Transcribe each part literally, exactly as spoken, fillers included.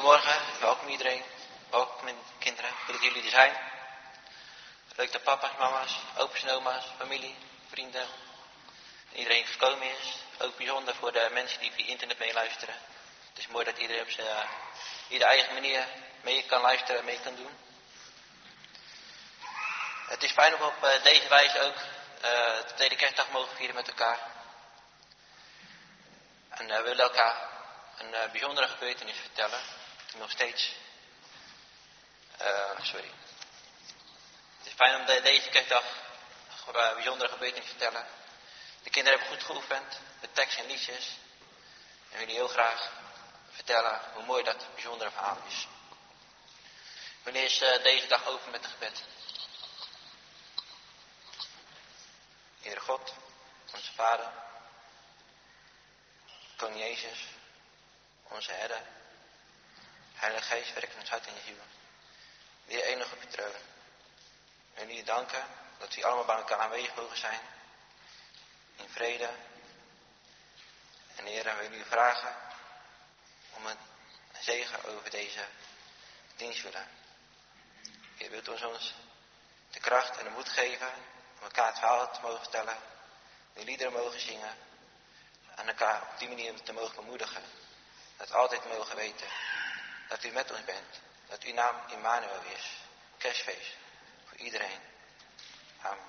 Goedemorgen, welkom iedereen. Welkom kinderen, goed dat jullie er zijn. Leuk dat papa's, mama's, opa's en oma's, familie, vrienden, iedereen gekomen is. Ook bijzonder voor de mensen die via internet meeluisteren. Het is mooi dat iedereen op zijn uh, ieder eigen manier mee kan luisteren en mee kan doen. Het is fijn om op uh, deze wijze ook uh, de tweede kerstdag mogen vieren met elkaar. En uh, we willen elkaar een uh, bijzondere gebeurtenis vertellen. Die nog steeds... Uh, sorry. Het is fijn om de, deze kerstdag een uh, bijzondere gebeurtenis te vertellen. De kinderen hebben goed geoefend met tekst en liedjes. En willen heel graag vertellen hoe mooi dat bijzondere verhaal is. We lezen uh, deze dag open met een gebed. Heere God, onze Vader, Koning Jezus, onze Herder, Heilige Geest, werk in ons hart en je ziel. Weer enig op je troon. We willen je danken dat we allemaal bij elkaar aanwezig mogen zijn. In vrede. En Heer, we willen u vragen om een zegen over deze dienst willen. Je wilt ons, ons de kracht en de moed geven om elkaar het verhaal te mogen vertellen. De liederen mogen zingen. En elkaar op die manier te mogen bemoedigen. Dat we altijd mogen weten dat u met ons bent. Dat uw naam Immanuel is. Kerstfeest voor iedereen. Amen.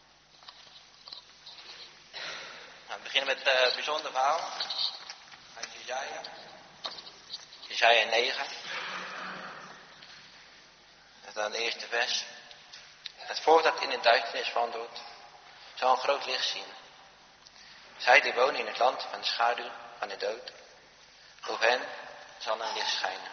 Nou, we beginnen met een uh, bijzonder verhaal uit Jesaja. Jesaja negen. Dat is dan de eerste vers. Het volk dat in de duisternis wandelt, zal een groot licht zien. Zij die wonen in het land van de schaduw van de dood, over hen zal een licht schijnen.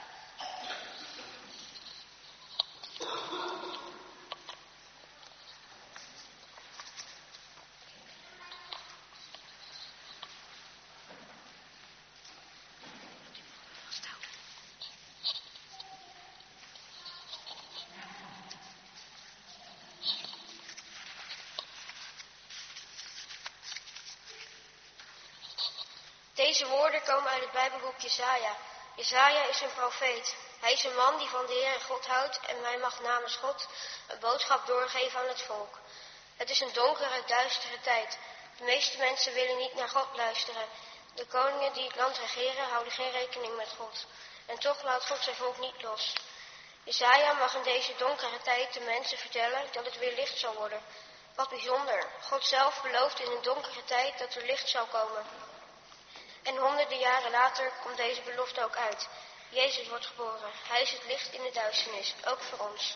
Deze woorden komen uit het Bijbelboek Jesaja. Jesaja is een profeet. Hij is een man die van de Heere God houdt en hij mag namens God een boodschap doorgeven aan het volk. Het is een donkere, duistere tijd. De meeste mensen willen niet naar God luisteren. De koningen die het land regeren houden geen rekening met God. En toch laat God zijn volk niet los. Jesaja mag in deze donkere tijd de mensen vertellen dat het weer licht zal worden. Wat bijzonder. God zelf belooft in een donkere tijd dat er licht zal komen. En honderden jaren later komt deze belofte ook uit. Jezus wordt geboren. Hij is het licht in de duisternis, ook voor ons.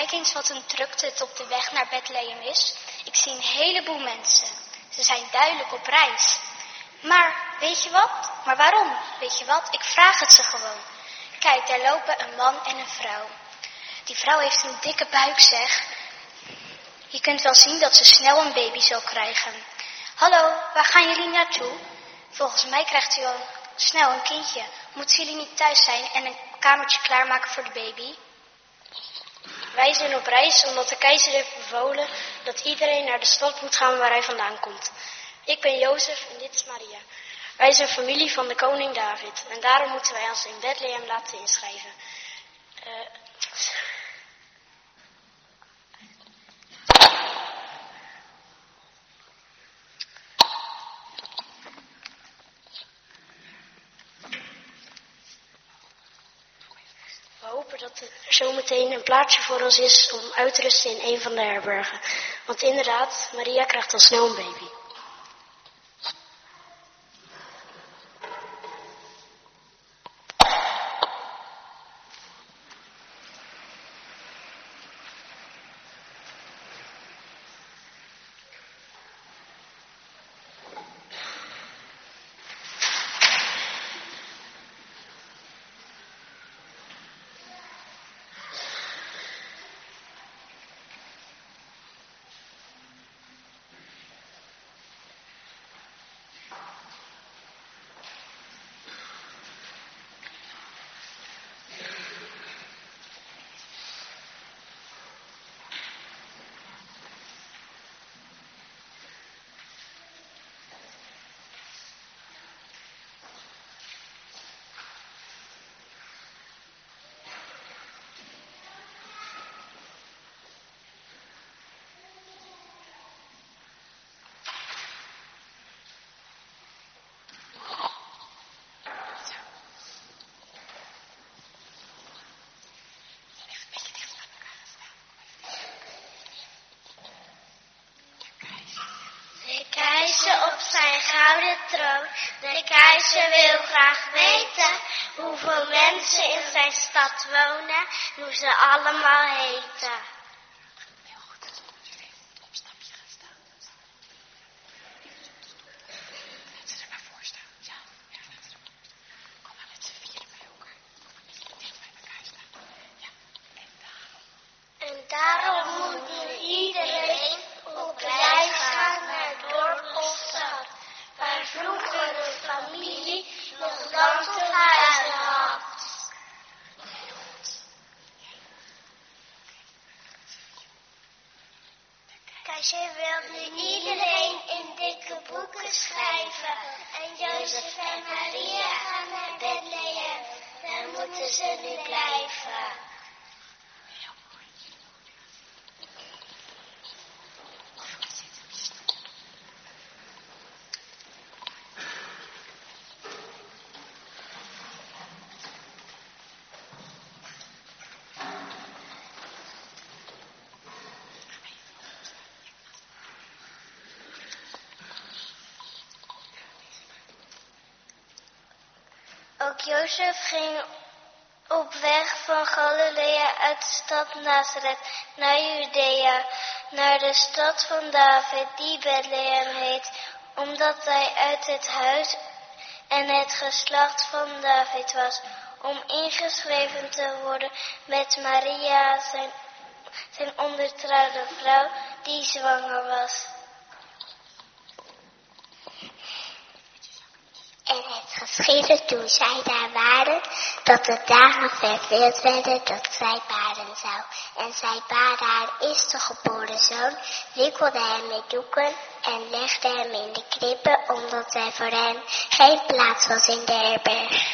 Kijk eens wat een drukte het op de weg naar Bethlehem is. Ik zie een heleboel mensen. Ze zijn duidelijk op reis. Maar, weet je wat? Maar waarom? Weet je wat? Ik vraag het ze gewoon. Kijk, daar lopen een man en een vrouw. Die vrouw heeft een dikke buik, zeg. Je kunt wel zien dat ze snel een baby zal krijgen. Hallo, waar gaan jullie naartoe? Volgens mij krijgt u al snel een kindje. Moeten jullie niet thuis zijn en een kamertje klaarmaken voor de baby? Wij zijn op reis omdat de keizer heeft bevolen dat iedereen naar de stad moet gaan waar hij vandaan komt. Ik ben Jozef en dit is Maria. Wij zijn familie van de koning David en daarom moeten wij ons in Bethlehem laten inschrijven. Uh, We hopen dat er zometeen een plaatsje voor ons is om uit te rusten in een van de herbergen. Want inderdaad, Maria krijgt al snel een baby. Op zijn gouden troon. De keizer wil graag weten hoeveel mensen in zijn stad wonen, hoe ze allemaal heten. Heel goed, dat is even op stapje gaan staan. Laten ze er maar voor staan. Ja, ja, laten ze er maar voor staan. Kom maar met z'n vieren bij elkaar. Kom maar met z'n dicht bij elkaar staan. Ja, en daarom. En daarom moet nu iedereen op reis gaan naar dorp of stad, waar vroeger de familie nog landhuizen had. Keizer wil nu iedereen in dikke boeken schrijven. En Jozef en Maria gaan naar Bethlehem. Daar moeten ze nu blijven. Ook Jozef ging op weg van Galilea uit de stad Nazareth naar Judea, naar de stad van David, die Bethlehem heet, omdat hij uit het huis en het geslacht van David was, om ingeschreven te worden met Maria, zijn, zijn ondertrouwde vrouw, die zwanger was. En het geschiedde toen zij daar waren, dat de dagen vervuld werden dat zij baren zou. En zij baarde haar eerste geboren zoon, wikkelde hem met doeken en legde hem in de kribbe, omdat er voor hem geen plaats was in de herberg.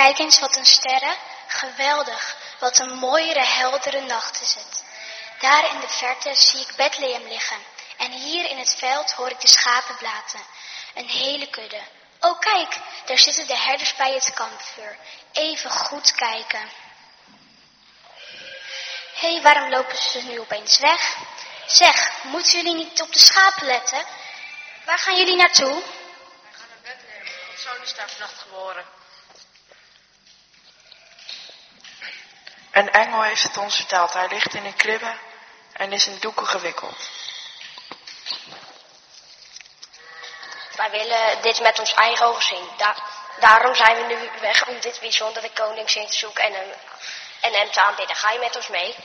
Kijk eens wat een sterren. Geweldig, wat een mooiere, heldere nacht is het. Daar in de verte zie ik Bethlehem liggen. En hier in het veld hoor ik de schapen blaten. Een hele kudde. Oh kijk, daar zitten de herders bij het kampvuur. Even goed kijken. Hé, hey, waarom lopen ze nu opeens weg? Zeg, moeten jullie niet op de schapen letten? Waar gaan jullie naartoe? Wij gaan naar Bethlehem. Ons zoon is daar vannacht geboren. Een engel heeft het ons verteld. Hij ligt in een kribbe en is in doeken gewikkeld. Wij willen dit met ons eigen ogen zien. Da- daarom zijn we nu weg om dit bijzondere koningszin te zoeken en hem, en hem te aanbidden. Ga je met ons mee?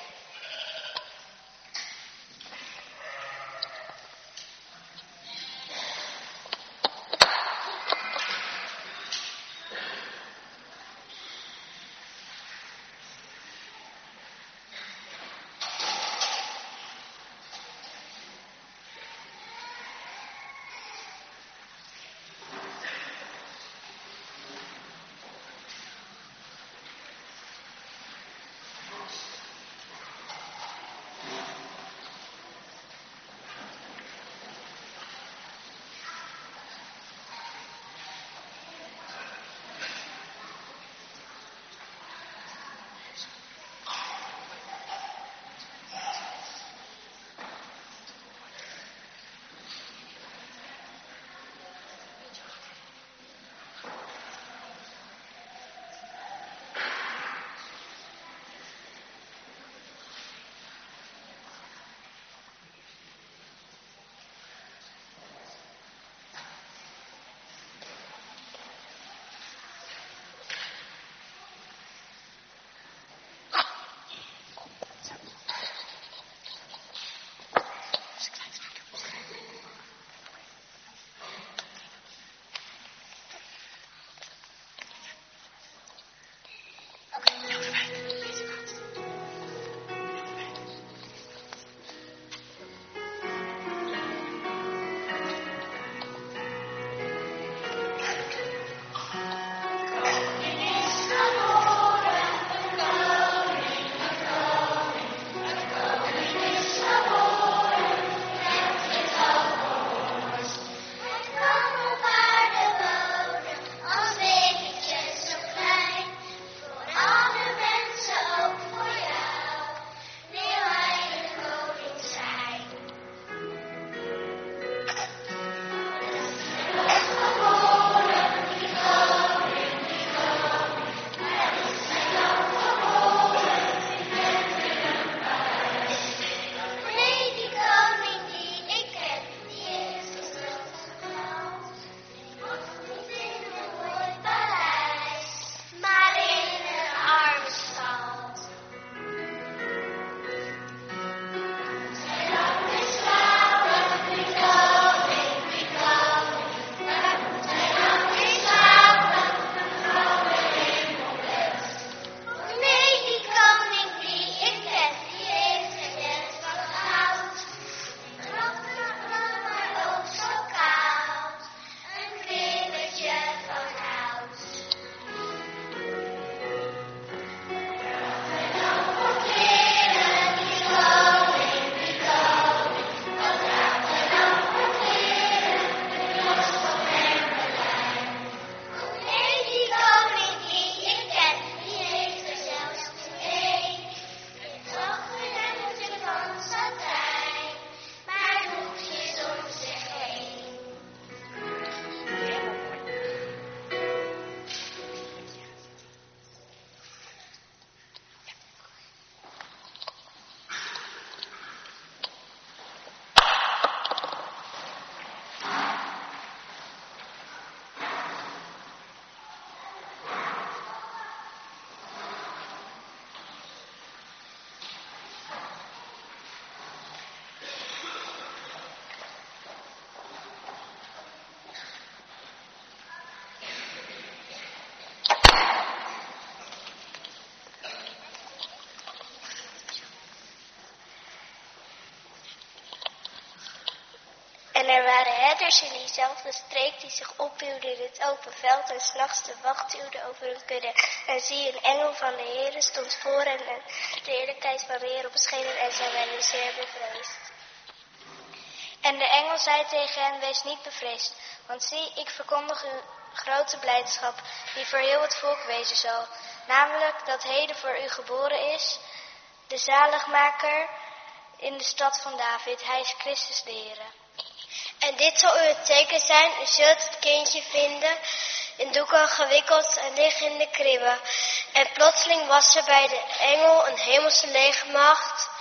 En er waren herders in diezelfde streek die zich ophielden in het open veld en 's nachts de wacht hielden over hun kudde. En zie, een engel van de Heere stond voor hen en de heerlijkheid van de Heer op schenen en zij werden zeer bevreesd. En de engel zei tegen hen, wees niet bevreesd, want zie, ik verkondig u grote blijdschap die voor heel het volk wezen zal. Namelijk dat heden voor u geboren is de zaligmaker in de stad van David. Hij is Christus de Heere. En dit zal u het teken zijn, u zult het kindje vinden, in doeken gewikkeld en liggen in de kribbe. En plotseling was er bij de engel een hemelse legermacht,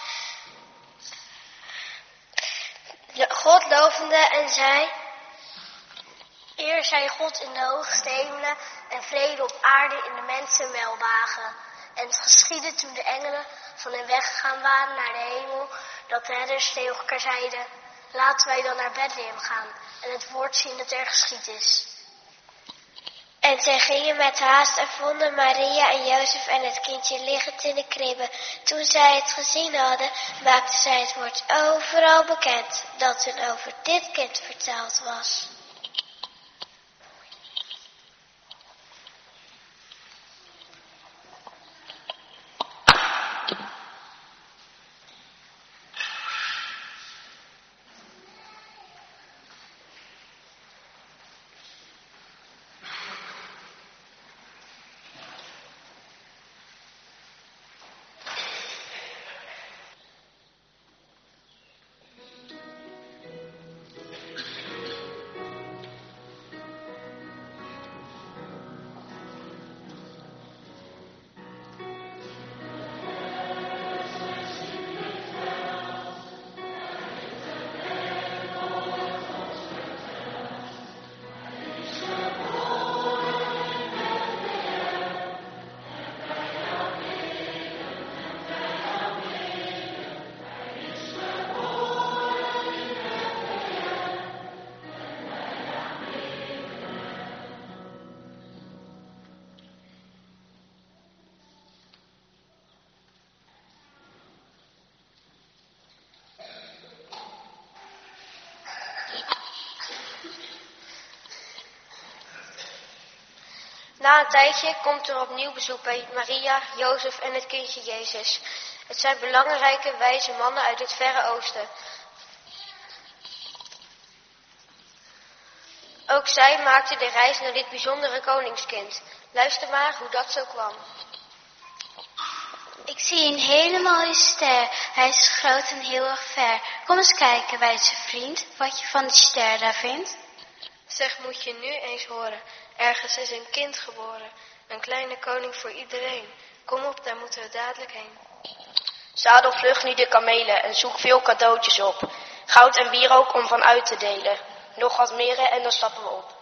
God lovende en zei: Eer zij God in de hoogste hemelen en vrede op aarde in de mensen welbehagen. En het geschiedde toen de engelen van hen weggegaan waren naar de hemel, dat de herders tegen elkaar zeiden: laten wij dan naar Bethlehem gaan en het woord zien dat er geschied is. En zij gingen met haast en vonden Maria en Jozef en het kindje liggend in de kribbe. Toen zij het gezien hadden, maakten zij het woord overal bekend dat hun over dit kind verteld was. Na een tijdje komt er opnieuw bezoek bij Maria, Jozef en het kindje Jezus. Het zijn belangrijke, wijze mannen uit het Verre Oosten. Ook zij maakten de reis naar dit bijzondere koningskind. Luister maar hoe dat zo kwam. Ik zie een hele mooie ster. Hij is groot en heel erg ver. Kom eens kijken, wijze vriend, wat je van die ster daar vindt. Zeg, moet je nu eens horen. Ergens is een kind geboren. Een kleine koning voor iedereen. Kom op, daar moeten we dadelijk heen. Zadel vlug nu de kamelen en zoek veel cadeautjes op. Goud en wierook om van uit te delen. Nog wat meren en dan stappen we op.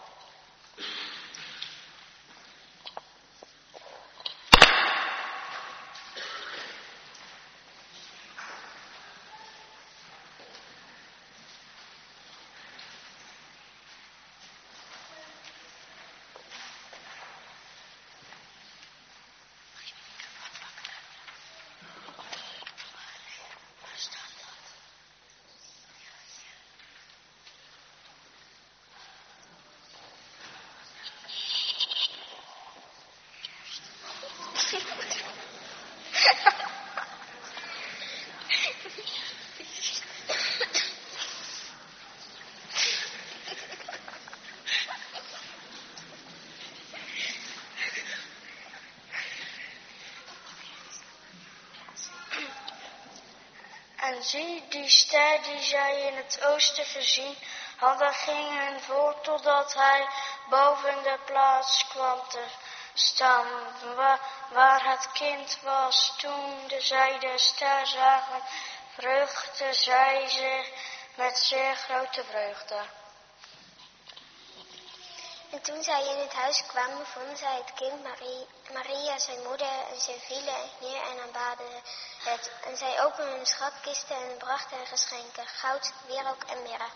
En zie, die ster die zij in het oosten verzien hadden, ging hen voor totdat hij boven de plaats kwam te staan, waar, waar het kind was. Toen de zij de ster zagen, verheugden zij zich met zeer grote vreugde. En toen zij in het huis kwamen, vonden zij het kind Maria, Maria zijn moeder, en zij vielen neer en aanbaden het. En zij openden hun schatkisten en brachten hen geschenken, goud, wierook en mirre.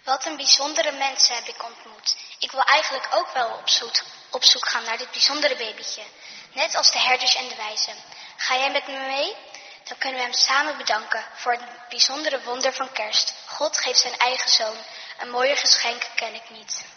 Wat een bijzondere mensen heb ik ontmoet. Ik wil eigenlijk ook wel op zoek, op zoek gaan naar dit bijzondere babytje. Net als de herders en de wijzen. Ga jij met me mee? Dan kunnen we hem samen bedanken voor het bijzondere wonder van kerst. God geeft zijn eigen zoon. Een mooier geschenk ken ik niet.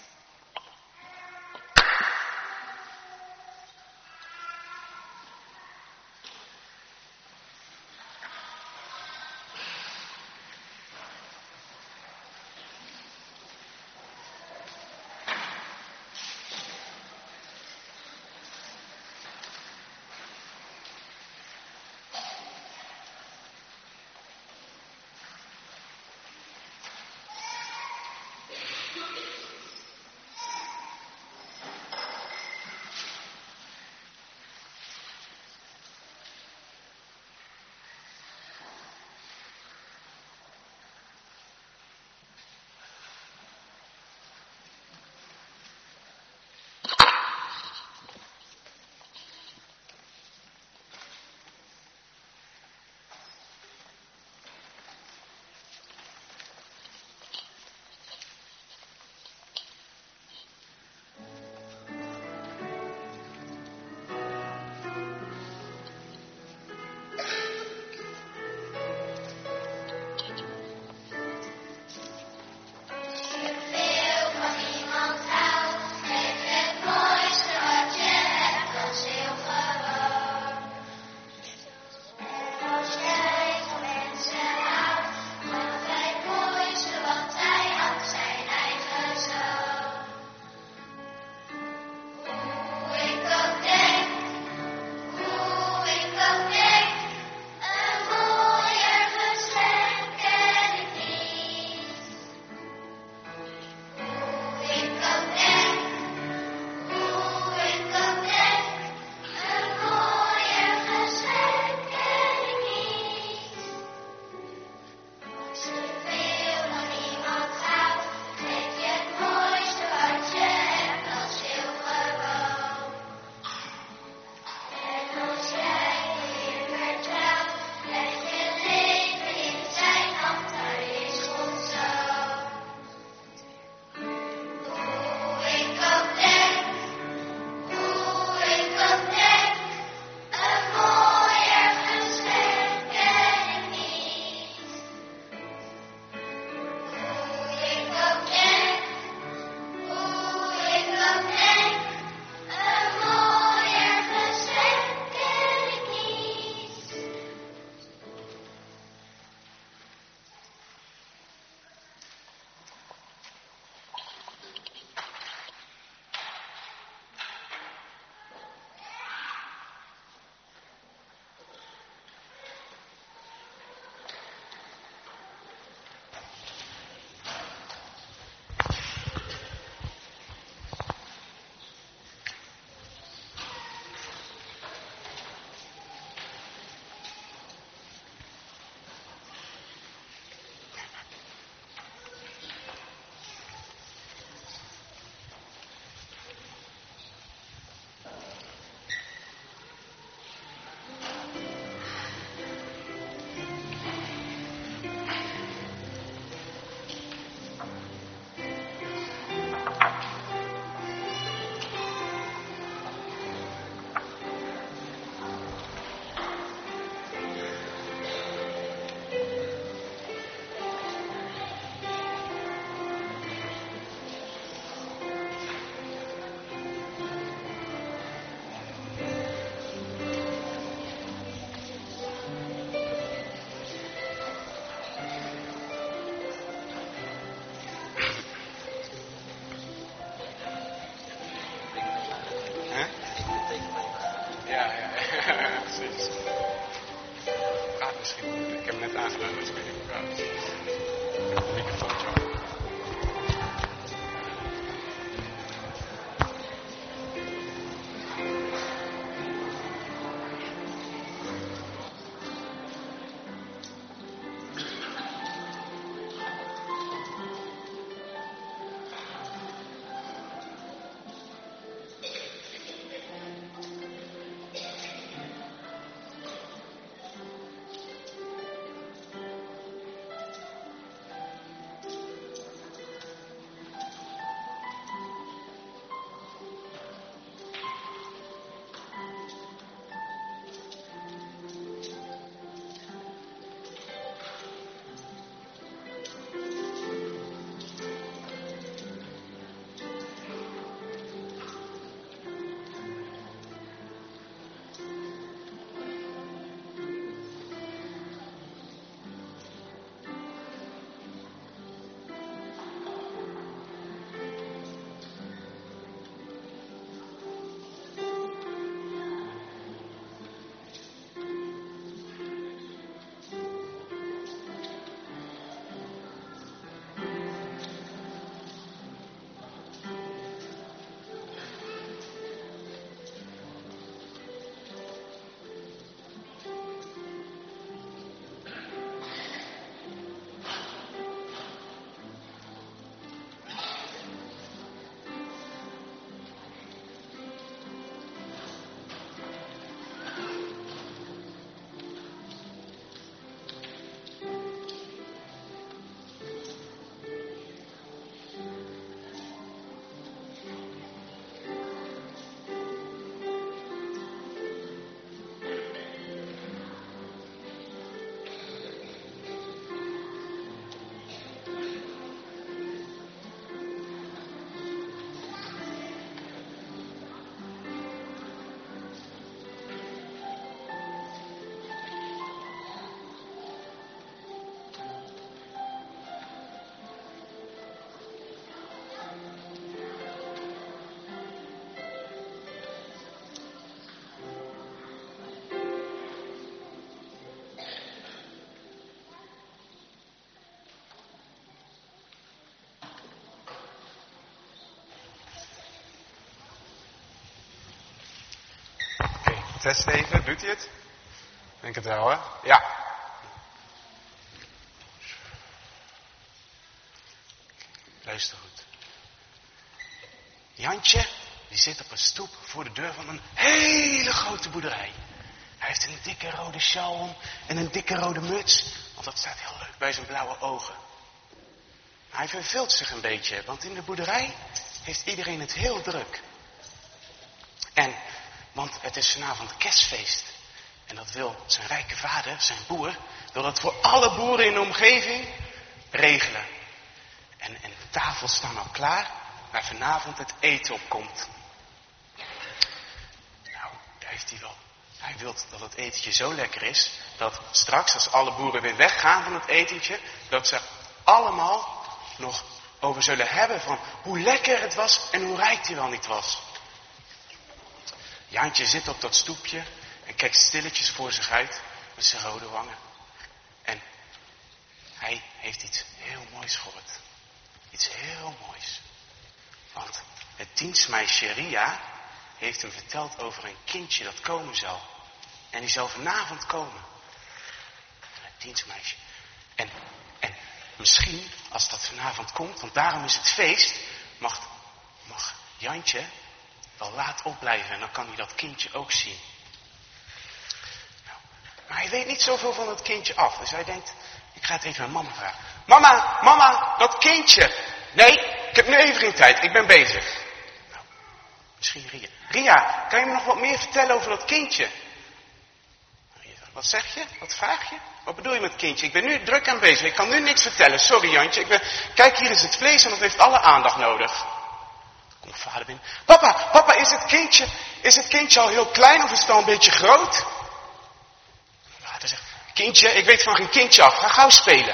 Test even, doet hij het? Ik denk het wel, hè? Ja. Luister goed. Jantje, die zit op een stoep voor de deur van een hele grote boerderij. Hij heeft een dikke rode sjaal om en een dikke rode muts, want dat staat heel leuk bij zijn blauwe ogen. Maar hij verveelt zich een beetje, want in de boerderij heeft iedereen het heel druk. En, want het is vanavond kerstfeest. En dat wil zijn rijke vader, zijn boer, wil dat voor alle boeren in de omgeving regelen. En, en de tafels staan al klaar, waar vanavond het eten op komt. Nou, daar heeft hij wel. Hij wil dat het etentje zo lekker is, dat straks als alle boeren weer weggaan van het etentje, dat ze allemaal nog over zullen hebben van hoe lekker het was en hoe rijk hij wel niet was. Jantje zit op dat stoepje en kijkt stilletjes voor zich uit met zijn rode wangen. En hij heeft iets heel moois gehoord. Iets heel moois. Want het dienstmeisje Ria heeft hem verteld over een kindje dat komen zal. En die zal vanavond komen. Het dienstmeisje. En, en misschien als dat vanavond komt, want daarom is het feest, mag, mag Jantje wel laat opblijven en dan kan hij dat kindje ook zien. Nou, maar hij weet niet zoveel van dat kindje af. Dus hij denkt, ik ga het even aan mama vragen. Mama, mama, dat kindje. Nee, ik heb nu even geen tijd, ik ben bezig. Nou, misschien Ria. Ria, kan je me nog wat meer vertellen over dat kindje? Wat zeg je? Wat vraag je? Wat bedoel je met kindje? Ik ben nu druk aan bezig, ik kan nu niks vertellen. Sorry Jantje, ik ben... Kijk, hier is het vlees en dat heeft alle aandacht nodig. Komt vader binnen. Papa, papa, is het kindje, is het kindje al heel klein of is het al een beetje groot? Vader zegt, kindje, ik weet van geen kindje af, ga gauw spelen.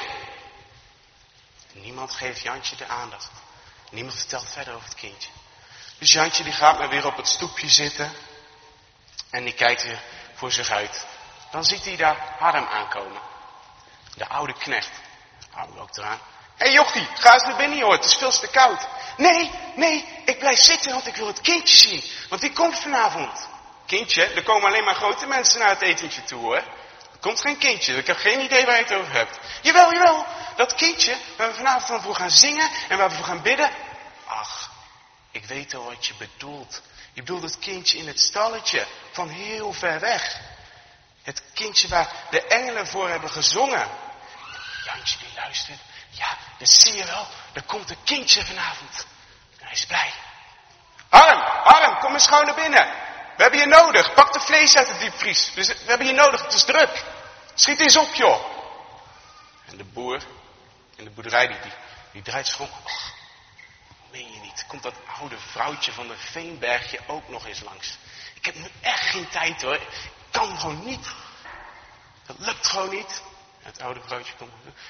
Niemand geeft Jantje de aandacht. Niemand vertelt verder over het kindje. Dus Jantje die gaat maar weer op het stoepje zitten. En die kijkt weer voor zich uit. Dan ziet hij daar Harm aankomen. De oude knecht. Harm loopt eraan. Hé hey, jochie, ga eens naar binnen joh, het is veel te koud. Nee, nee, ik blijf zitten want ik wil het kindje zien. Want die komt vanavond. Kindje, er komen alleen maar grote mensen naar het etentje toe hoor. Er komt geen kindje, ik heb geen idee waar je het over hebt. Jawel, jawel, dat kindje waar we vanavond van voor gaan zingen en waar we voor gaan bidden. Ach, ik weet al wat je bedoelt. Je bedoelt het kindje in het stalletje, van heel ver weg. Het kindje waar de engelen voor hebben gezongen. Jantje die luistert. Ja, dat zie je wel. Er komt een kindje vanavond. En hij is blij. Harm, Harm, kom eens gauw naar binnen. We hebben je nodig. Pak de vlees uit de diepvries. Dus we hebben je nodig, het is druk. Schiet eens op, joh. En de boer in de boerderij, die, die, die draait zich om. Och, meen je niet. Komt dat oude vrouwtje van de Veenbergje ook nog eens langs. Ik heb nu echt geen tijd hoor. Ik kan gewoon niet. Dat lukt gewoon niet. Het oude vrouwtje komt.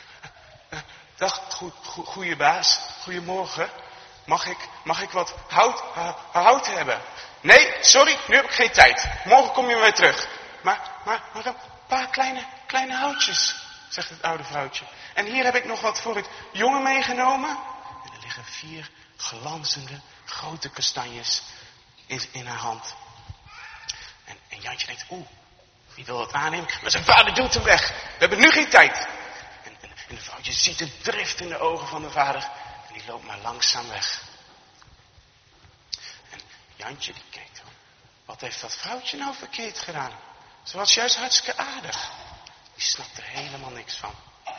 Dag, goed, go, goeie baas. Goedemorgen. Mag ik, mag ik wat hout, uh, hout hebben? Nee, sorry, nu heb ik geen tijd. Morgen kom je weer terug. Maar, maar, maar een paar kleine, kleine houtjes, zegt het oude vrouwtje. En hier heb ik nog wat voor het jongen meegenomen. En er liggen vier glanzende, grote kastanjes in, in haar hand. En, en Jantje denkt, oeh, wie wil dat aannemen? Maar zijn vader duwt hem weg. We hebben nu geen tijd. En, en, en de vrouwtje ziet de drift in de ogen van de vader. En die loopt maar langzaam weg. En Jantje die kijkt, wat heeft dat vrouwtje nou verkeerd gedaan? Ze was juist hartstikke aardig. Die snapt er helemaal niks van.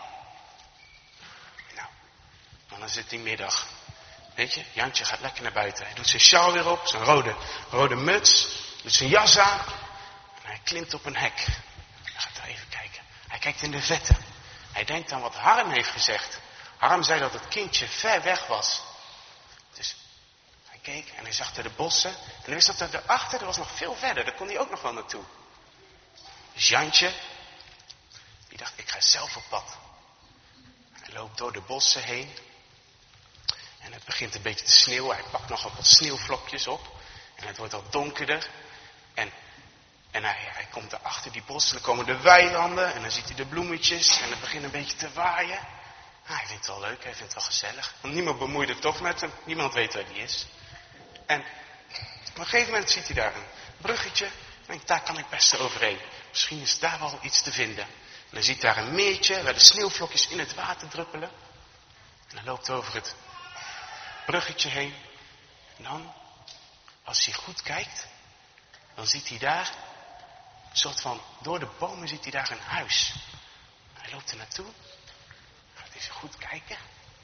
Nou, dan is het die middag. Weet je, Jantje gaat lekker naar buiten. Hij doet zijn sjaal weer op, zijn rode, rode muts, doet zijn jas aan. En hij klimt op een hek. Hij gaat daar even kijken. Hij kijkt in de vette. Hij denkt aan wat Harm heeft gezegd. Harm zei dat het kindje ver weg was. Dus hij keek en hij zag er de bossen. En hij wist dat er daarachter, er was nog veel verder. Daar kon hij ook nog wel naartoe. Dus Jantje, die dacht, ik ga zelf op pad. Hij loopt door de bossen heen. En het begint een beetje te sneeuwen. Hij pakt nog wat sneeuwvlokjes op. En het wordt al donkerder. En, en hij, hij komt daar achter die bossen. Dan komen de weilanden. En dan ziet hij de bloemetjes. En het begint een beetje te waaien. Ah, hij vindt het wel leuk. Hij vindt het wel gezellig. Want niemand bemoeit er toch met hem. Niemand weet waar hij is. En op een gegeven moment ziet hij daar een bruggetje. Ik denk, daar kan ik best overheen. Misschien is daar wel iets te vinden. En hij ziet daar een meertje waar de sneeuwvlokjes in het water druppelen. En hij loopt over het bruggetje heen. En dan, als hij goed kijkt, dan ziet hij daar, een soort van, door de bomen ziet hij daar een huis. Hij loopt er naartoe. Gaat even goed kijken.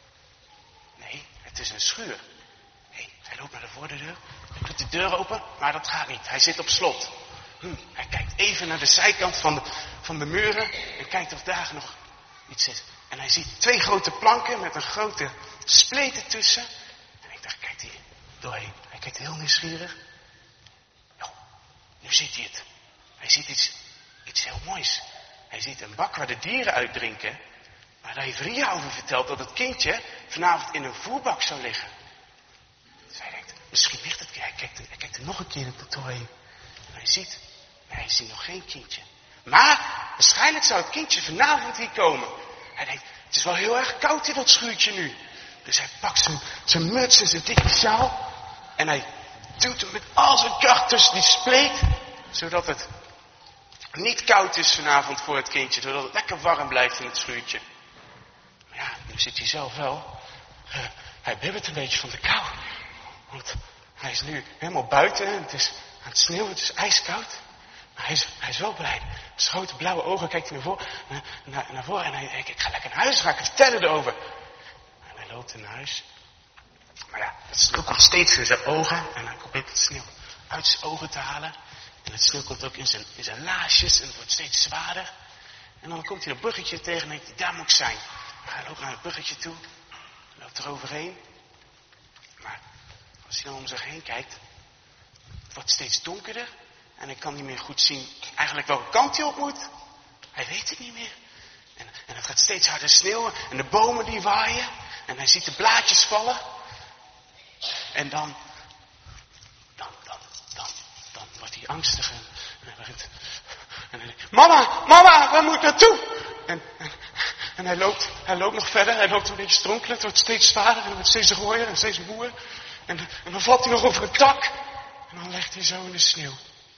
Nee, het is een schuur. Nee, hij loopt naar de voordeur. Hij doet de deur open, maar dat gaat niet. Hij zit op slot. Hm, hij kijkt even naar de zijkant van de, van de muren en kijkt of daar nog iets is. En hij ziet twee grote planken met een grote spleet ertussen. En ik dacht, kijkt hij doorheen. Hij kijkt heel nieuwsgierig. Oh, nu ziet hij het. Hij ziet iets, iets heel moois. Hij ziet een bak waar de dieren uit drinken. Maar daar heeft Ria over verteld dat het kindje vanavond in een voerbak zou liggen. Dus hij denkt, misschien ligt het. Hij kijkt, hij kijkt er nog een keer doorheen. En hij ziet, nee, hij ziet nog geen kindje. Maar waarschijnlijk zou het kindje vanavond hier komen. Hij denkt, het is wel heel erg koud in dat schuurtje nu. Dus hij pakt zijn, zijn muts en zijn dikke sjaal. En hij duwt hem met al zijn kracht tussen die spleet. Zodat het niet koud is vanavond voor het kindje. Zodat het lekker warm blijft in het schuurtje. Maar ja, nu zit hij zelf wel. Uh, hij bibbert een beetje van de kou. Want hij is nu helemaal buiten. En het is aan het sneeuwen, het is ijskoud. Maar hij is, hij is wel blij. Met zijn grote blauwe ogen kijkt hij naar voren. Naar, naar, naar voren en hij denkt, ik ga lekker naar huis, ga ik het vertellen erover. En hij loopt in huis. Maar ja, het sneeuw komt steeds in zijn ogen. En hij probeert het sneeuw uit zijn ogen te halen. En het sneeuw komt ook in zijn, in zijn laarsjes. En het wordt steeds zwaarder. En dan komt hij dat bruggetje tegen en denkt hij, daar moet ik zijn. Hij loopt naar het bruggetje toe. Loopt er overheen. Maar als hij dan om zich heen kijkt. Het wordt steeds donkerder. En hij kan niet meer goed zien eigenlijk welke kant hij op moet. Hij weet het niet meer. En, en het gaat steeds harder sneeuwen. En de bomen die waaien. En hij ziet de blaadjes vallen. En dan, dan, dan, dan, dan wordt hij angstig. En, en hij begint, en hij denkt, mama, mama, waar moet ik naartoe? En, en, en hij loopt, hij loopt nog verder. Hij loopt een beetje stronkelen. Het wordt steeds zwaarder. En het wordt steeds rooier en steeds moeer. En, en dan valt hij nog over een tak. En dan ligt hij zo in de sneeuw.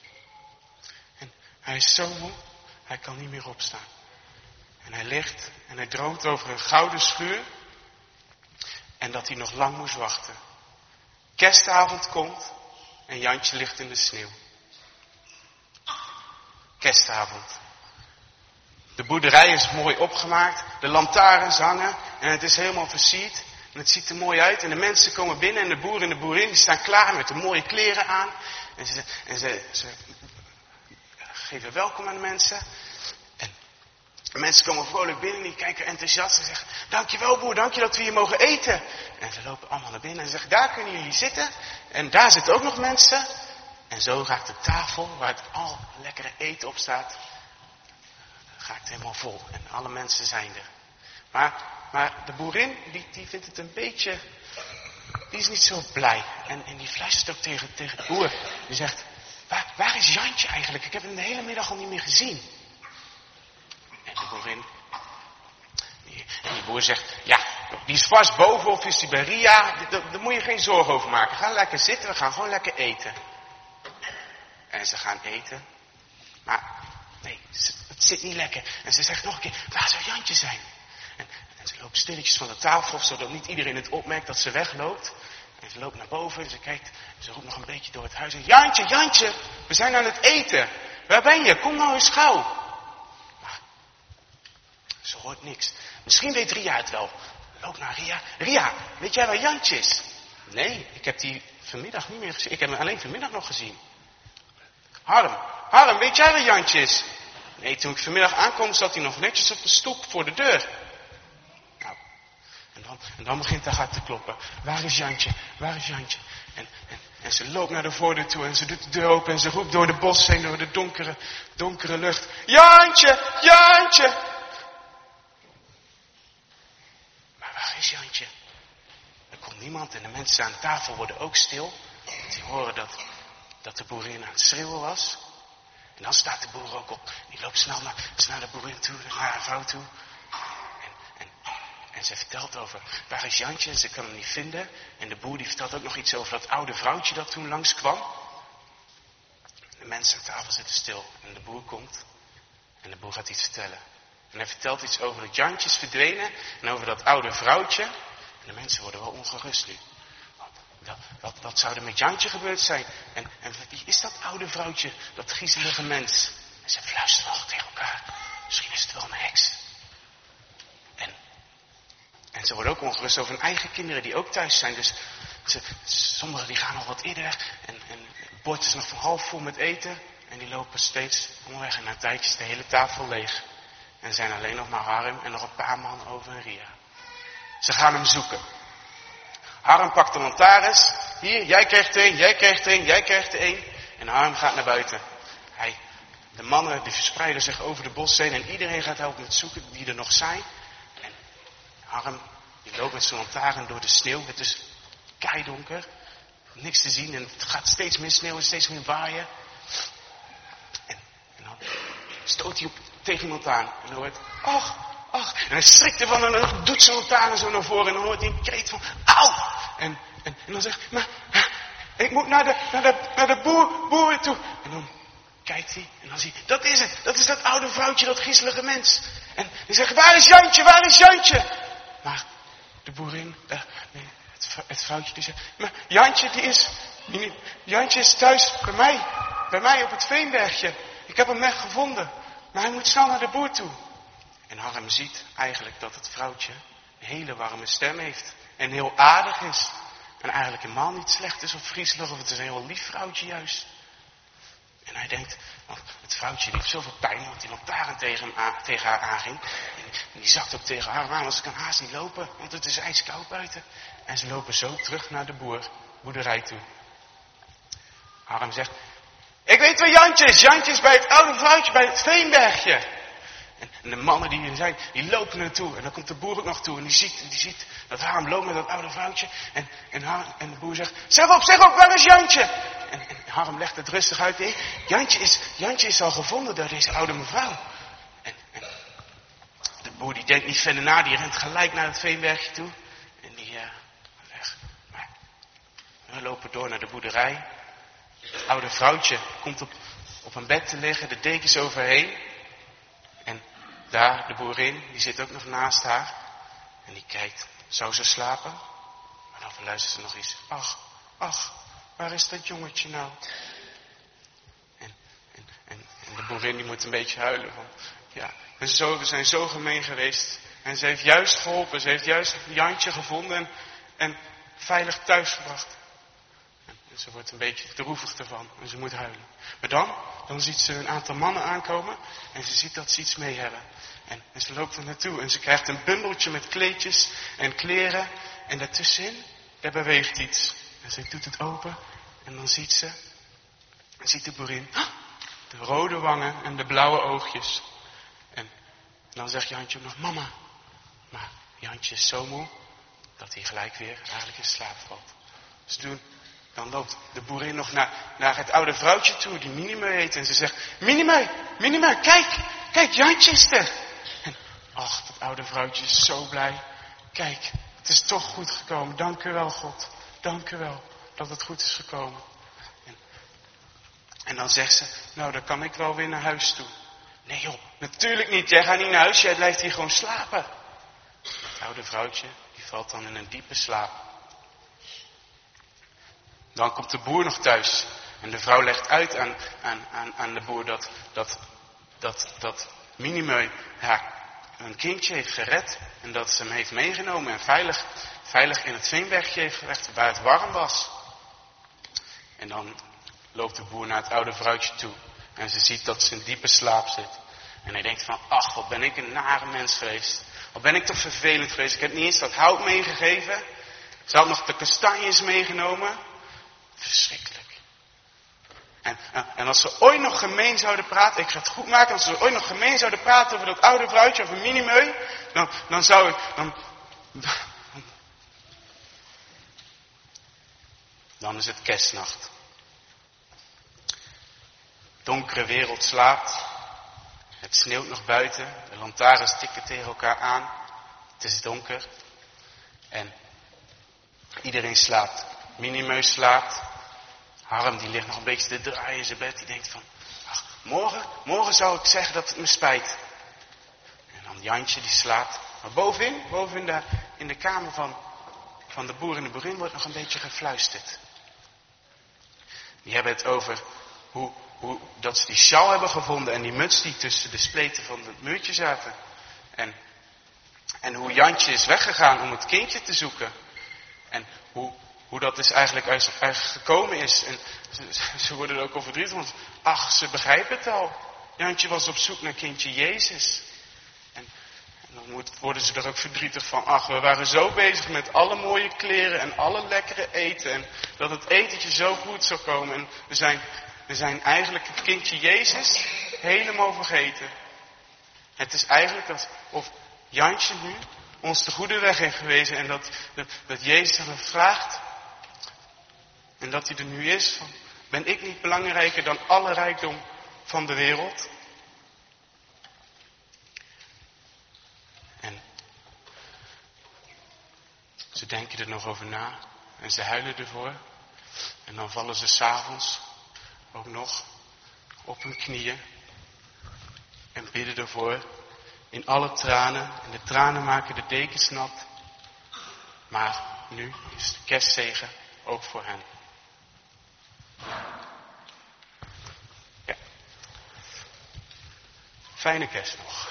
En hij is zo moe. Hij kan niet meer opstaan. En hij ligt en hij droomt over een gouden schuur. En dat hij nog lang moest wachten. Kerstavond komt en Jantje ligt in de sneeuw. Kerstavond. De boerderij is mooi opgemaakt. De lantaarns hangen en het is helemaal versierd. En het ziet er mooi uit. En de mensen komen binnen en de boer en de boerin die staan klaar met de mooie kleren aan. En ze, en ze, ze geven welkom aan de mensen. En de mensen komen vrolijk binnen en die kijken enthousiast en zeggen, dankjewel boer, dank je dat we hier mogen eten. En ze lopen allemaal naar binnen en zeggen, daar kunnen jullie zitten. En daar zitten ook nog mensen. En zo raakt de tafel waar het al lekkere eten op staat, raakt helemaal vol. En alle mensen zijn er. Maar, maar de boerin, die, die vindt het een beetje, die is niet zo blij. En, en die fluistert ook tegen, tegen de boer. Die zegt, waar, waar is Jantje eigenlijk? Ik heb hem de hele middag al niet meer gezien. En de boerin, die, en die boer zegt, ja, die is vast boven of is die bij Ria. Daar, daar moet je geen zorgen over maken. Ga lekker zitten, we gaan gewoon lekker eten. En ze gaan eten. Maar, nee, het zit niet lekker. En ze zegt nog een keer, waar zou Jantje zijn? En, en ze loopt stilletjes van de tafel af, zodat niet iedereen het opmerkt dat ze wegloopt. En ze loopt naar boven en ze kijkt, en ze roept nog een beetje door het huis. En, Jantje, Jantje, we zijn aan het eten. Waar ben je? Kom nou eens gauw. Maar ze hoort niks. Misschien weet Ria het wel. Loop naar Ria. Ria, weet jij waar Jantje is? Nee, ik heb die vanmiddag niet meer gezien. Ik heb hem alleen vanmiddag nog gezien. Harm, Harm, weet jij waar Jantje is? Nee, toen ik vanmiddag aankwam, zat hij nog netjes op de stoep voor de deur. Nou, en dan, en dan begint haar hart te kloppen. Waar is Jantje? Waar is Jantje? En, en, en ze loopt naar de voordeur toe en ze doet de deur open en ze roept door de bos heen, door de donkere, donkere lucht. Jantje, Jantje! Maar waar is Jantje? Er komt niemand en de mensen aan tafel worden ook stil. Die horen dat, dat de boerin aan het schreeuwen was. En dan staat de boer ook op. Die loopt snel naar, naar de boerin toe, naar haar vrouw toe. En, en, en ze vertelt over, waar is Jantje? En ze kan hem niet vinden. En de boer die vertelt ook nog iets over dat oude vrouwtje dat toen langskwam. de mensen aan tafel zitten stil. En de boer komt. En de boer gaat iets vertellen. En hij vertelt iets over dat Jantje is verdwenen. En over dat oude vrouwtje. En de mensen worden wel ongerust nu. Wat, wat, wat zou er met Jantje gebeurd zijn? En, en wie is dat oude vrouwtje? Dat griezelige mens? En ze fluisteren nog tegen elkaar. Misschien is het wel een heks. En, en ze worden ook ongerust over hun eigen kinderen die ook thuis zijn. Dus ze, sommigen die gaan nog wat eerder. En, en het bord is nog van half vol met eten. En die lopen steeds onderweg. En na een tijdje is de hele tafel leeg. En er zijn alleen nog maar Harm en nog een paar man over en Ria. Ze gaan hem zoeken. Harm pakt de lantaarns. Hier, jij krijgt er een, jij krijgt er een, jij krijgt er een. En Harm gaat naar buiten. Hij, de mannen die verspreiden zich over de bos heen. En iedereen gaat helpen met zoeken die er nog zijn. En Harm die loopt met zijn lantaarn door de sneeuw. Het is keidonker. Niks te zien. En het gaat steeds meer sneeuw en steeds meer waaien. En, en dan stoot hij op, tegen iemand aan. En dan hoort, ach, ach. En hij schrikt ervan en dan doet zijn lantaarn zo naar voren. En dan hoort hij een kreet van, auw. En, en, en dan zegt hij, maar ik moet naar de, naar de, naar de boer, boer toe. En dan kijkt hij en dan ziet hij, dat is het. Dat is dat oude vrouwtje, dat griezelige mens. En hij zegt, waar is Jantje, waar is Jantje? Maar de boerin, uh, nee, het, het vrouwtje die zegt, maar Jantje die is, die, Jantje is thuis bij mij. Bij mij op het Veenbergje. Ik heb hem net gevonden. Maar hij moet snel naar de boer toe. En Harm ziet eigenlijk dat het vrouwtje een hele warme stem heeft. En heel aardig is. En eigenlijk helemaal niet slecht is of griezelig. Of het is een heel lief vrouwtje juist. En hij denkt, want het vrouwtje die heeft zoveel pijn. Want die lantaarn tegen, hem aan, tegen haar aanging. En die zakt ook tegen haar aan. Want ze kan haast niet lopen. Want het is ijskoud buiten. En ze lopen zo terug naar de boer, boerderij toe. Harm zegt, ik weet waar Jantje is. Jantje is bij het oude vrouwtje, bij het Veenbergje. En, en de mannen die er zijn, die lopen naartoe. En dan komt de boer ook nog toe. En die ziet, die ziet dat Harm loopt met dat oude vrouwtje. En, en, Harm, en de boer zegt, zeg op, zeg op, waar is Jantje? En, en Harm legt het rustig uit. Nee, Jantje is, Jantje is al gevonden door deze oude mevrouw. En, en de boer die denkt niet verder na. Die rent gelijk naar het Veenbergje toe. En die, uh, weg. Maar we lopen door naar de boerderij. Het oude vrouwtje komt op, op een bed te liggen, de dekens overheen. En daar, de boerin, die zit ook nog naast haar. En die kijkt, zou ze slapen? Maar dan verluistert ze nog iets. Ach, ach, waar is dat jongetje nou? En, en, en, en de boerin die moet een beetje huilen. Want, ja, we, zo, we zijn zo gemeen geweest. En ze heeft juist geholpen, ze heeft juist Jantje gevonden en, en veilig thuisgebracht. En ze wordt een beetje droevig ervan en ze moet huilen. Maar dan, dan ziet ze een aantal mannen aankomen en ze ziet dat ze iets mee hebben. En, en ze loopt er naartoe en ze krijgt een bundeltje met kleedjes en kleren. En daartussenin, daar beweegt iets. En ze doet het open en dan ziet ze, en ziet de boerin, de rode wangen en de blauwe oogjes. En, en dan zegt Jantje nog, mama. Maar Jantje is zo moe dat hij gelijk weer eigenlijk in slaap valt. Dus doen... Dan loopt de boerin nog naar, naar het oude vrouwtje toe, die Minime heet. En ze zegt, Minime, Minime, kijk, kijk, Jantje is er. En ach, dat oude vrouwtje is zo blij. Kijk, het is toch goed gekomen. Dank u wel, God. Dank u wel dat het goed is gekomen. En, en dan zegt ze, nou, dan kan ik wel weer naar huis toe. Nee joh, natuurlijk niet. Jij gaat niet naar huis, jij blijft hier gewoon slapen. Het oude vrouwtje, die valt dan in een diepe slaap. Dan komt de boer nog thuis. En de vrouw legt uit aan, aan, aan, aan de boer dat, dat, dat, dat Minime haar een kindje heeft gered. En dat ze hem heeft meegenomen en veilig, veilig in het Veenbergje heeft gelegd waar het warm was. En dan loopt de boer naar het oude vrouwtje toe. En ze ziet dat ze in diepe slaap zit. En hij denkt van, ach, wat ben ik een nare mens geweest. Wat ben ik toch vervelend geweest. Ik heb niet eens dat hout meegegeven. Ze had nog de kastanjes meegenomen. Verschrikkelijk. En, en, en als ze ooit nog gemeen zouden praten, ik ga het goed maken, als ze ooit nog gemeen zouden praten over dat oude vrouwtje, over Minime, dan, dan zou ik, dan, dan, dan is het kerstnacht. Donkere wereld slaapt, het sneeuwt nog buiten, de lantaarns tikken tegen elkaar aan, het is donker en iedereen slaapt. Minime slaapt, Harm die ligt nog een beetje te draaien in zijn bed. Die denkt van, ach, morgen, morgen zou ik zeggen dat het me spijt. En dan Jantje die slaapt. Maar bovenin, boven in de, in de kamer van, van de boer en de boerin wordt nog een beetje gefluisterd. Die hebben het over hoe, hoe, dat ze die sjaal hebben gevonden en die muts die tussen de spleten van het muurtje zaten. En, en hoe Jantje is weggegaan om het kindje te zoeken. En hoe, hoe dat dus eigenlijk uit, uit gekomen is. En ze, ze worden er ook al verdrietig, want ach, ze begrijpen het al. Jantje was op zoek naar kindje Jezus. En, en dan moet, worden ze er ook verdrietig van. Ach, we waren zo bezig met alle mooie kleren en alle lekkere eten. En dat het etentje zo goed zou komen. En we zijn, we zijn eigenlijk het kindje Jezus helemaal vergeten. Het is eigenlijk alsof Jantje nu ons de goede weg heeft gewezen. En dat, dat, dat Jezus hem vraagt. En dat hij er nu is. Van, ben ik niet belangrijker dan alle rijkdom van de wereld? En ze denken er nog over na. En ze huilen ervoor. En dan vallen ze 's avonds ook nog op hun knieën. En bidden ervoor. In alle tranen. En de tranen maken de dekens nat. Maar nu is de kerstzegen ook voor hen. Ja. Fijne kerst nog.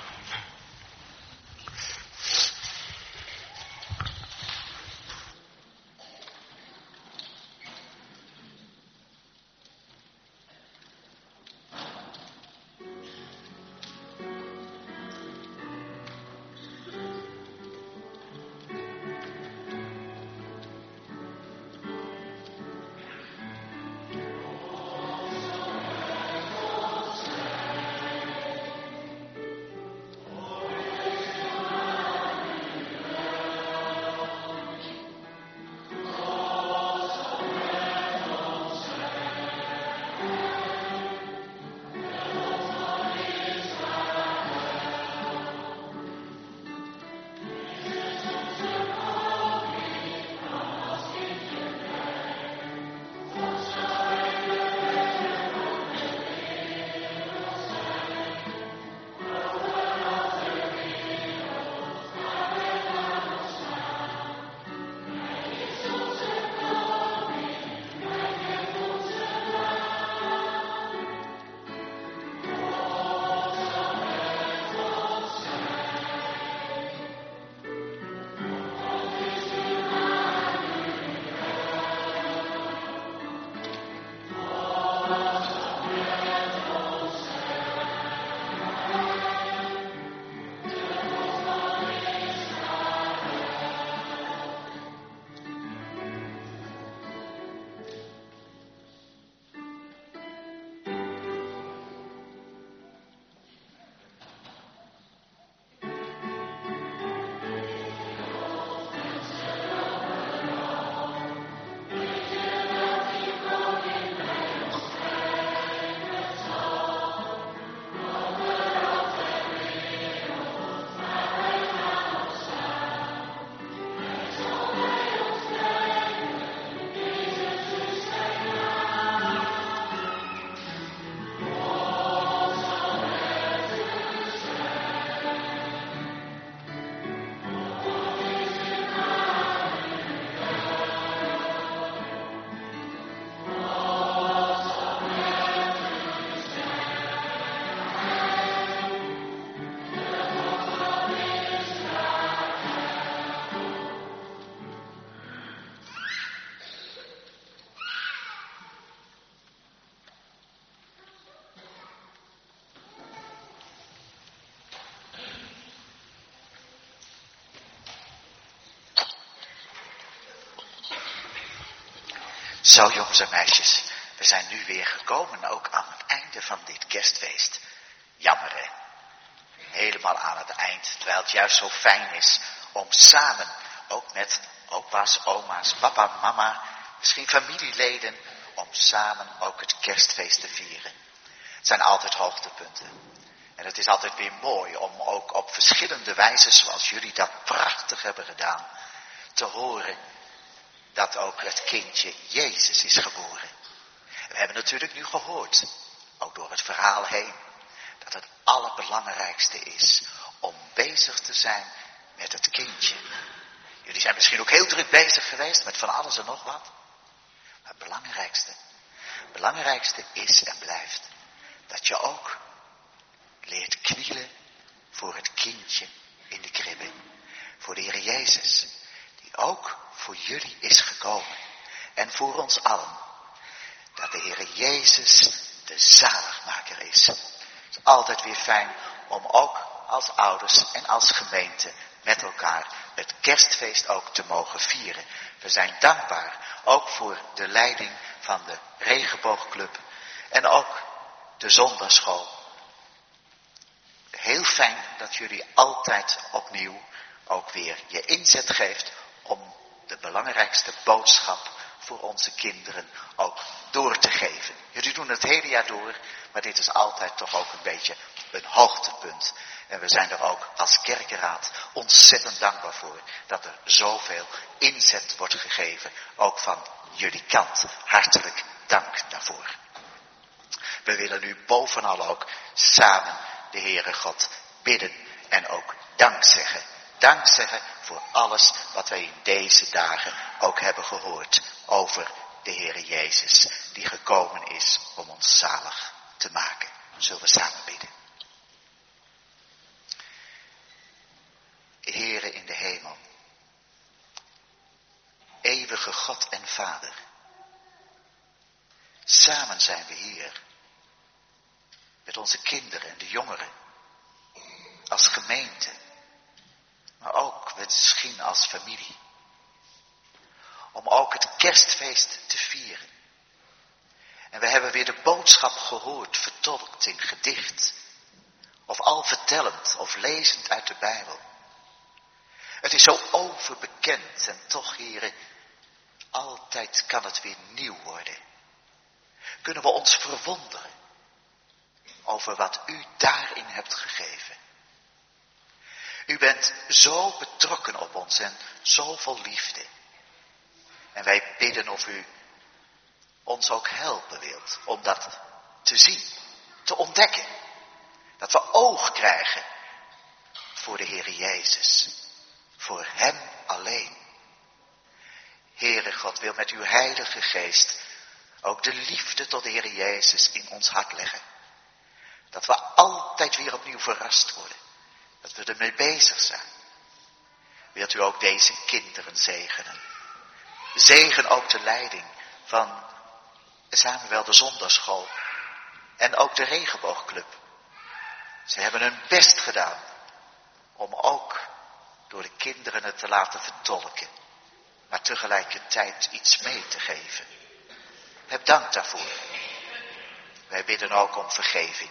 Zo jongens en meisjes, we zijn nu weer gekomen ook aan het einde van dit kerstfeest. Jammer hè. Helemaal aan het eind, terwijl het juist zo fijn is om samen, ook met opa's, oma's, papa, mama, misschien familieleden, om samen ook het kerstfeest te vieren. Het zijn altijd hoogtepunten. En het is altijd weer mooi om ook op verschillende wijzen, zoals jullie dat prachtig hebben gedaan, te horen dat ook het kindje Jezus is geboren. We hebben natuurlijk nu gehoord, ook door het verhaal heen, dat het allerbelangrijkste is om bezig te zijn met het kindje. Jullie zijn misschien ook heel druk bezig geweest met van alles en nog wat. Maar het belangrijkste, het belangrijkste is en blijft dat je ook leert knielen voor het kindje in de kribbe. Voor de Heer Jezus, die ook voor jullie is gekomen. En voor ons allen. Dat de Heer Jezus de zaligmaker is. Het is altijd weer fijn om ook als ouders en als gemeente met elkaar het kerstfeest ook te mogen vieren. We zijn dankbaar ook voor de leiding van de Regenboogclub en ook de zondagschool. Heel fijn dat jullie altijd opnieuw ook weer je inzet geeft om de belangrijkste boodschap voor onze kinderen ook door te geven. Jullie doen het hele jaar door, maar dit is altijd toch ook een beetje een hoogtepunt. En we zijn er ook als kerkenraad ontzettend dankbaar voor dat er zoveel inzet wordt gegeven, ook van jullie kant. Hartelijk dank daarvoor. We willen nu bovenal ook samen de Heere God bidden en ook dank zeggen. Dank zeggen voor alles wat wij in deze dagen ook hebben gehoord over de Heere Jezus, die gekomen is om ons zalig te maken. Zullen we samen bidden. Heere in de hemel, eeuwige God en Vader, samen zijn we hier, met onze kinderen en de jongeren, als gemeente, maar ook misschien als familie, om ook het kerstfeest te vieren. En we hebben weer de boodschap gehoord, vertolkt in gedicht, of al vertellend of lezend uit de Bijbel. Het is zo overbekend en toch, heren, altijd kan het weer nieuw worden. Kunnen we ons verwonderen over wat u daarin hebt gegeven. U bent zo betrokken op ons en zo vol liefde. En wij bidden of u ons ook helpen wilt om dat te zien, te ontdekken. Dat we oog krijgen voor de Heere Jezus. Voor hem alleen. Heere God wil met uw heilige geest ook de liefde tot de Heere Jezus in ons hart leggen. Dat we altijd weer opnieuw verrast worden. Dat we ermee bezig zijn. Wilt u ook deze kinderen zegenen. Zegen ook de leiding van Samuel de Zondagschool. En ook de Regenboogclub. Ze hebben hun best gedaan om ook door de kinderen het te laten vertolken. Maar tegelijkertijd iets mee te geven. Heb dank daarvoor. Wij bidden ook om vergeving.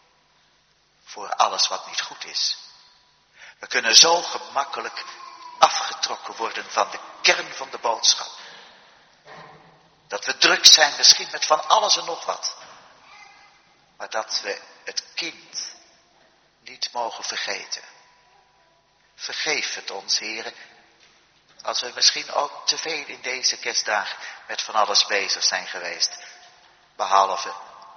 Voor alles wat niet goed is. We kunnen zo gemakkelijk afgetrokken worden van de kern van de boodschap. Dat we druk zijn misschien met van alles en nog wat. Maar dat we het kind niet mogen vergeten. Vergeef het ons, Heere, als we misschien ook te veel in deze kerstdagen met van alles bezig zijn geweest. Behalve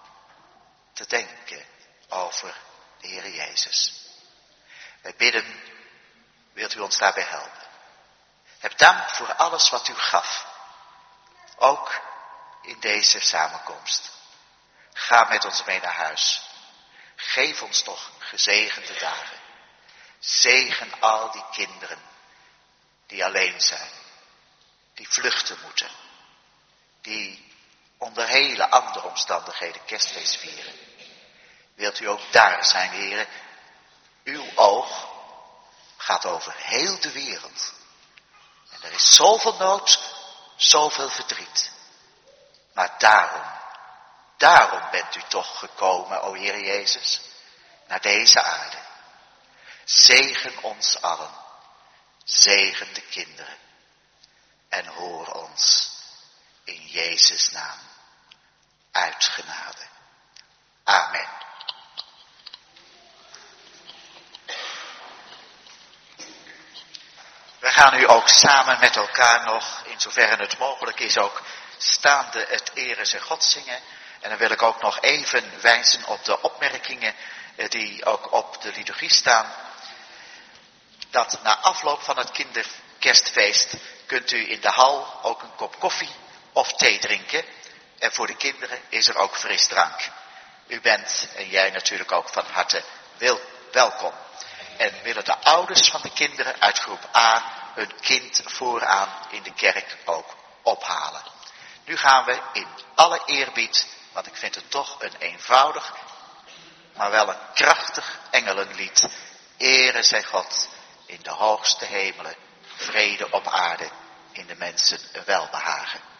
te denken over de Heere Jezus. Wij bidden, wilt u ons daarbij helpen. Heb dank voor alles wat u gaf. Ook in deze samenkomst. Ga met ons mee naar huis. Geef ons toch gezegende dagen. Zegen al die kinderen die alleen zijn. Die vluchten moeten. Die onder hele andere omstandigheden kerstfeest vieren. Wilt u ook daar zijn, heren. Uw oog gaat over heel de wereld. En er is zoveel nood, zoveel verdriet. Maar daarom, daarom bent u toch gekomen, o Heer Jezus, naar deze aarde. Zegen ons allen, zegen de kinderen en hoor ons in Jezus' naam uit genade. Amen. We gaan nu ook samen met elkaar nog, in zoverre het mogelijk is, ook staande het Ere zijn God zingen. En dan wil ik ook nog even wijzen op de opmerkingen die ook op de liturgie staan. Dat na afloop van het kinderkerstfeest kunt u in de hal ook een kop koffie of thee drinken. En voor de kinderen is er ook frisdrank. U bent, en jij natuurlijk ook, van harte wil, welkom. En willen de ouders van de kinderen uit groep A hun kind vooraan in de kerk ook ophalen. Nu gaan we in alle eerbied, want ik vind het toch een eenvoudig, maar wel een krachtig engelenlied. Ere zij God in de hoogste hemelen, vrede op aarde, in de mensen een welbehagen.